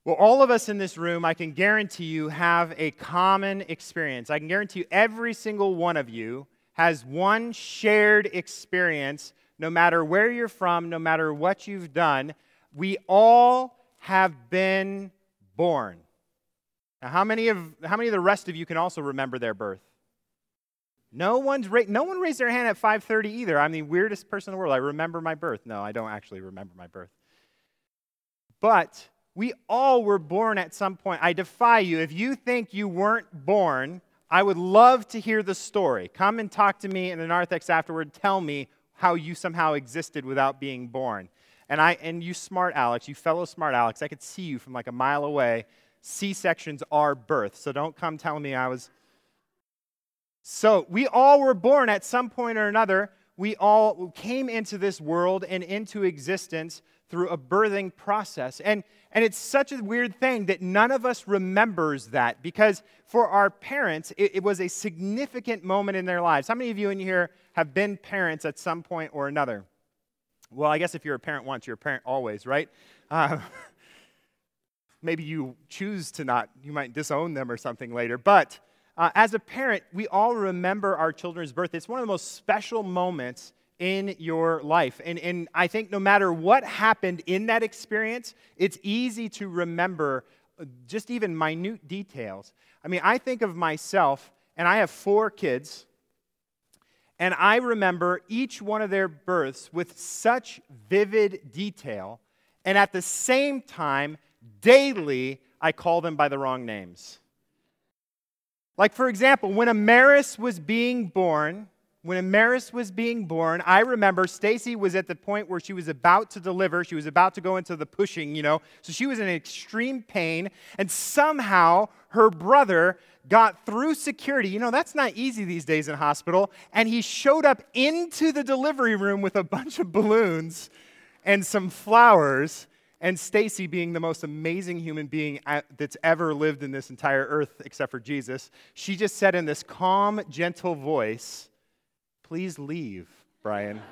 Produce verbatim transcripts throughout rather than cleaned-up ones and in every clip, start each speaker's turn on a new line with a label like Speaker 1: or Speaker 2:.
Speaker 1: Well, all of us in this room, I can guarantee you, have a common experience. I can guarantee you every single one of you has one shared experience, no matter where you're from, no matter what you've done. We all have been born. Now, how many of how many of the rest of you can also remember their birth? No one's ra- no one raised their hand at five thirty either. I'm the weirdest person in the world. I remember my birth. No, I don't actually remember my birth. But we all were born at some point. I defy you. If you think you weren't born, I would love to hear the story. Come and talk to me in the narthex afterward. Tell me how you somehow existed without being born. And I and you smart Alex, you fellow smart Alex, I could see you from like a mile away. C-sections are birth, so don't come telling me I was... So we all were born at some point or another. We all came into this world and into existence through a birthing process. And, and it's such a weird thing that none of us remembers that, because for our parents, it, it was a significant moment in their lives. How many of you in here have been parents at some point or another? Well, I guess if you're a parent once, you're a parent always, right? Uh, maybe you choose to not. You might disown them or something later. But uh, as a parent, we all remember our children's birth. It's one of the most special moments in your life. And, and I think no matter what happened in that experience, it's easy to remember just even minute details. I mean, I think of myself, and I have four kids, and I remember each one of their births with such vivid detail, and at the same time, daily, I call them by the wrong names. Like, for example, when Amaris was being born, When Amaris was being born, I remember Stacy was at the point where she was about to deliver. She was about to go into the pushing, you know. So she was in extreme pain, and somehow her brother got through security. You know, that's not easy these days in hospital. And he showed up into the delivery room with a bunch of balloons and some flowers. And Stacy, being the most amazing human being that's ever lived in this entire earth except for Jesus, she just said in this calm, gentle voice, "Please leave, Brian."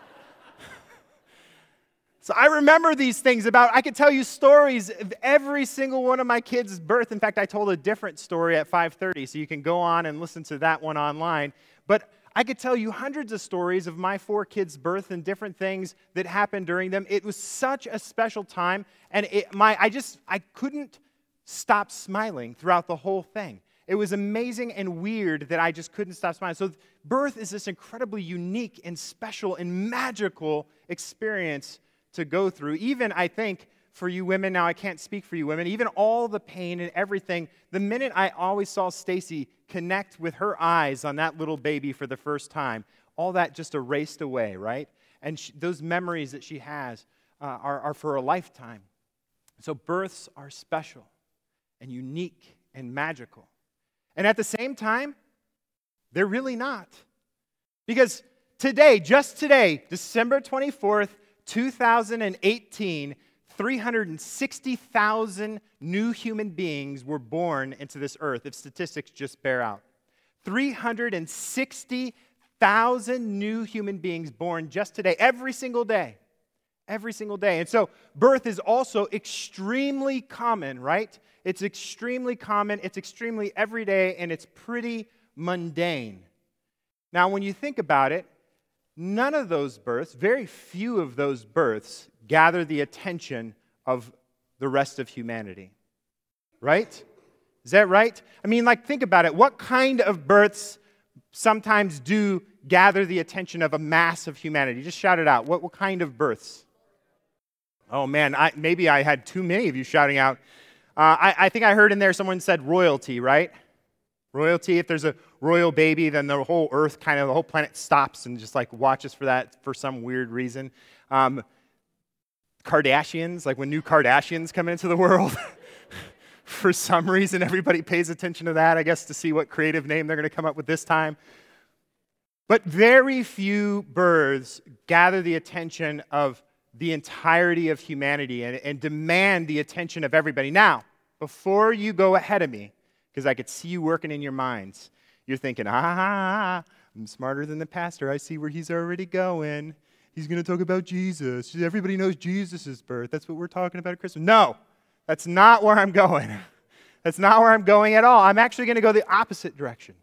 Speaker 1: So I remember these things about, I could tell you stories of every single one of my kids' birth. In fact, I told a different story at five thirty, so you can go on and listen to that one online. But I could tell you hundreds of stories of my four kids' birth and different things that happened during them. It was such a special time, and it, my I just, I couldn't stop smiling throughout the whole thing. It was amazing and weird that I just couldn't stop smiling. So birth is this incredibly unique and special and magical experience to go through. Even, I think, for you women, now I can't speak for you women, even all the pain and everything, the minute I always saw Stacy connect with her eyes on that little baby for the first time, all that just erased away, right? And she, those memories that she has uh, are, are for a lifetime. So births are special and unique and magical. And at the same time, they're really not. Because today, just today, December twenty-fourth, two thousand eighteen, three hundred sixty thousand new human beings were born into this earth, if statistics just bear out. three hundred sixty thousand new human beings born just today, every single day. Every single day. And so birth is also extremely common, right? It's extremely common, it's extremely everyday, and it's pretty mundane. Now, when you think about it, none of those births, very few of those births, gather the attention of the rest of humanity. Right? Is that right? I mean, like, think about it. What kind of births sometimes do gather the attention of a mass of humanity? Just shout it out. What, what kind of births? Oh, man, I, maybe I had too many of you shouting out. Uh, I, I think I heard in there someone said royalty, right? Royalty, if there's a royal baby, then the whole earth, kind of the whole planet stops and just like watches for that for some weird reason. Um, Kardashians, like when new Kardashians come into the world, for some reason everybody pays attention to that, I guess, to see what creative name they're going to come up with this time. But very few births gather the attention of the entirety of humanity and, and demand the attention of everybody. Now, before you go ahead of me, because I could see you working in your minds, you're thinking, ah, I'm smarter than the pastor. I see where he's already going. He's going to talk about Jesus. Everybody knows Jesus' birth. That's what we're talking about at Christmas. No, That's not where I'm going. That's not where I'm going at all. I'm actually going to go the opposite direction.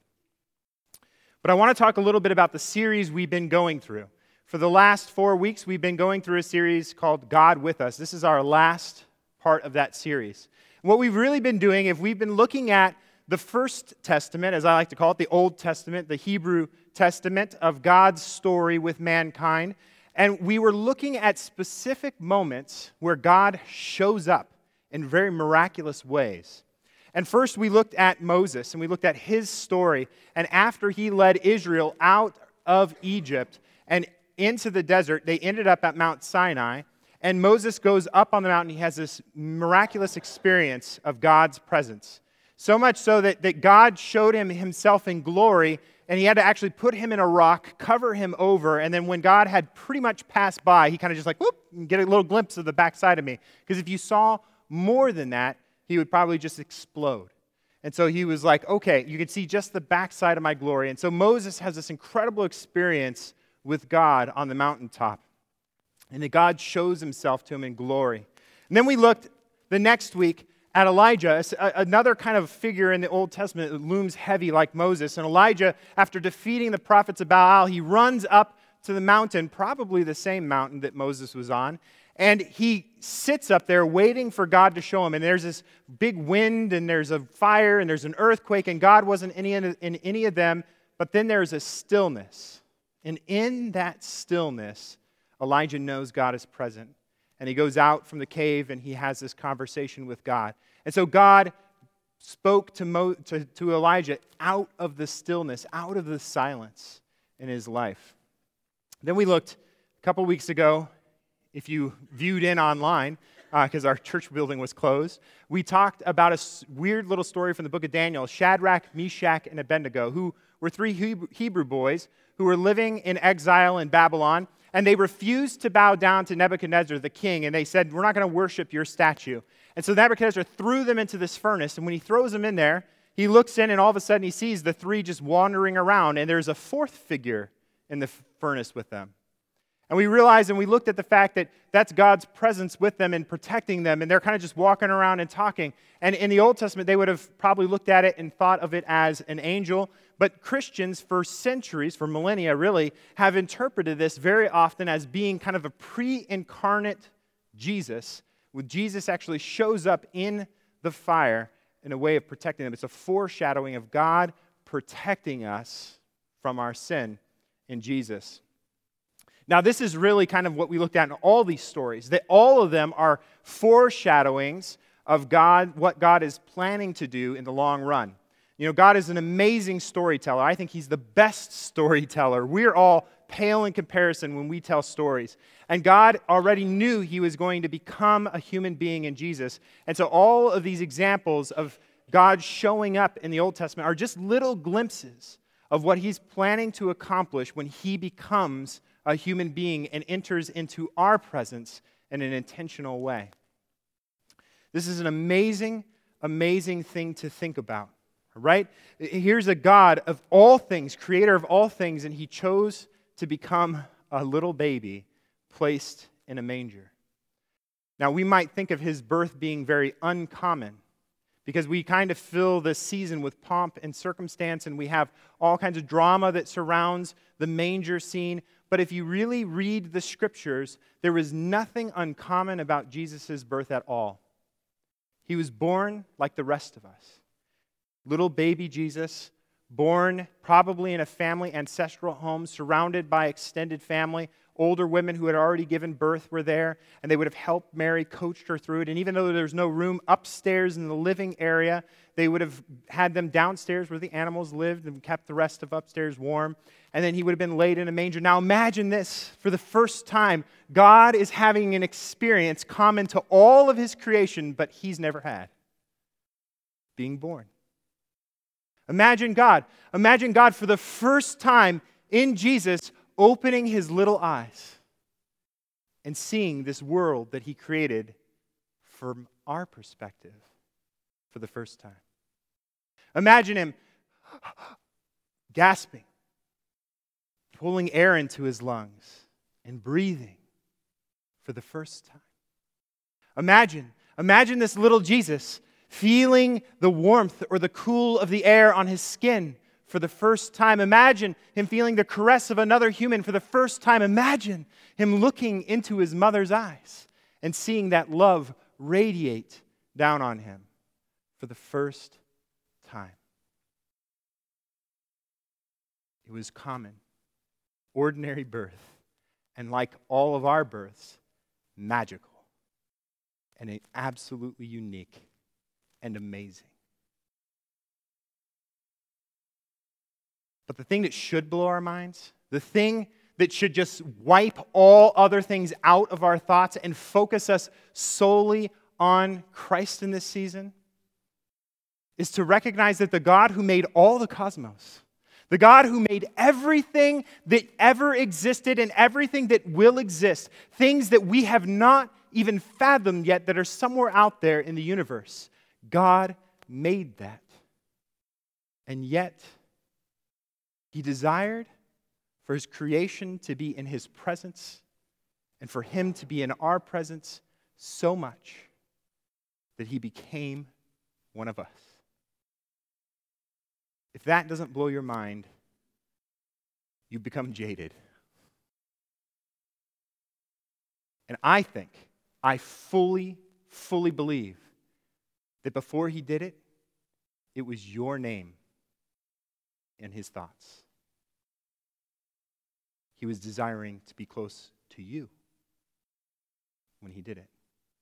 Speaker 1: But I want to talk a little bit about the series we've been going through. For the last four weeks, we've been going through a series called God With Us. This is our last part of that series. What we've really been doing, if we've been looking at the First Testament, as I like to call it, the Old Testament, the Hebrew Testament of God's story with mankind, and we were looking at specific moments where God shows up in very miraculous ways. And first we looked at Moses, and we looked at his story. And after he led Israel out of Egypt and into the desert, they ended up at Mount Sinai. And Moses goes up on the mountain. He has this miraculous experience of God's presence. So much so that, that God showed him himself in glory, and he had to actually put him in a rock, cover him over. And then when God had pretty much passed by, he kind of just like, whoop, and get a little glimpse of the backside of me. Because if you saw more than that, he would probably just explode. And so he was like, okay, you can see just the backside of my glory. And so Moses has this incredible experience with God on the mountaintop. And that God shows himself to him in glory. And then we looked the next week at Elijah, another kind of figure in the Old Testament that looms heavy like Moses. And Elijah, after defeating the prophets of Baal, he runs up to the mountain, probably the same mountain that Moses was on. And he sits up there waiting for God to show him. And there's this big wind, and there's a fire, and there's an earthquake, and God wasn't in any, in any of them. But then there's a stillness. And in that stillness, Elijah knows God is present. And he goes out from the cave, and he has this conversation with God. And so God spoke to, Mo, to, to Elijah out of the stillness, out of the silence in his life. Then we looked a couple weeks ago, if you viewed in online, because uh, our church building was closed, we talked about a s- weird little story from the book of Daniel, Shadrach, Meshach, and Abednego, who were three Hebrew, Hebrew boys who were living in exile in Babylon, and they refused to bow down to Nebuchadnezzar, the king, and they said, we're not going to worship your statue. And so Nebuchadnezzar threw them into this furnace, and when he throws them in there, he looks in, and all of a sudden he sees the three just wandering around, and there's a fourth figure in the furnace with them. And we realized, and we looked at the fact that that's God's presence with them and protecting them, and they're kind of just walking around and talking. And in the Old Testament, they would have probably looked at it and thought of it as an angel. But Christians, for centuries, for millennia really, have interpreted this very often as being kind of a pre-incarnate Jesus, where Jesus actually shows up in the fire in a way of protecting them. It's a foreshadowing of God protecting us from our sin in Jesus. Now, this is really kind of what we looked at in all these stories, that all of them are foreshadowings of God, what God is planning to do in the long run. You know, God is an amazing storyteller. I think he's the best storyteller. We're all pale in comparison when we tell stories. And God already knew he was going to become a human being in Jesus. And so all of these examples of God showing up in the Old Testament are just little glimpses of what he's planning to accomplish when he becomes a human being and enters into our presence in an intentional way. This is an amazing, amazing thing to think about, right? Here's a God of all things, creator of all things, and he chose to become a little baby placed in a manger. Now, we might think of his birth being very uncommon because we kind of fill this season with pomp and circumstance, and we have all kinds of drama that surrounds the manger scene. But if you really read the scriptures, there was nothing uncommon about Jesus' birth at all. He was born like the rest of us. Little baby Jesus, born probably in a family ancestral home, surrounded by extended family. Older women who had already given birth were there, and they would have helped Mary, coached her through it. And even though there was no room upstairs in the living area, they would have had them downstairs where the animals lived and kept the rest of upstairs warm. And then he would have been laid in a manger. Now imagine this. For the first time, God is having an experience common to all of his creation, but he's never had. Being born. Imagine God. Imagine God for the first time in Jesus opening his little eyes and seeing this world that he created from our perspective for the first time. Imagine him gasping, pulling air into his lungs, and breathing for the first time. Imagine, Imagine this little Jesus feeling the warmth or the cool of the air on his skin for the first time. Imagine him feeling the caress of another human for the first time. Imagine him looking into his mother's eyes and seeing that love radiate down on him for the first time. It was common, ordinary birth, and like all of our births, magical and absolutely unique and amazing. But the thing that should blow our minds, the thing that should just wipe all other things out of our thoughts and focus us solely on Christ in this season, is to recognize that the God who made all the cosmos, the God who made everything that ever existed and everything that will exist, things that we have not even fathomed yet that are somewhere out there in the universe, God made that. And yet, He desired for His creation to be in His presence and for Him to be in our presence so much that He became one of us. If that doesn't blow your mind, you become jaded. And I think, I fully, fully believe that before He did it, it was your name in His thoughts. He was desiring to be close to you when He did it.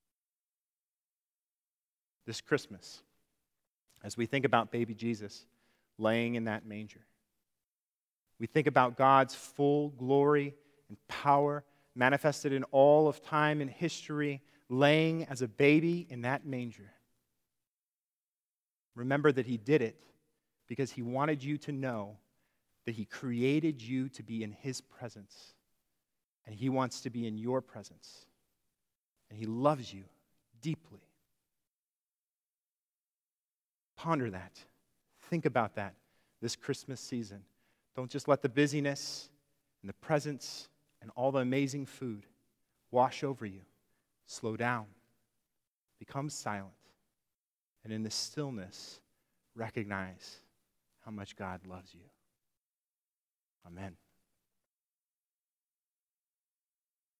Speaker 1: This Christmas, as we think about baby Jesus laying in that manger, we think about God's full glory and power manifested in all of time and history, laying as a baby in that manger. Remember that He did it because He wanted you to know that He created you to be in His presence, and He wants to be in your presence, and He loves you deeply. Ponder that. Think about that this Christmas season. Don't just let the busyness and the presents and all the amazing food wash over you. Slow down. Become silent. And in the stillness, recognize how much God loves you. Amen.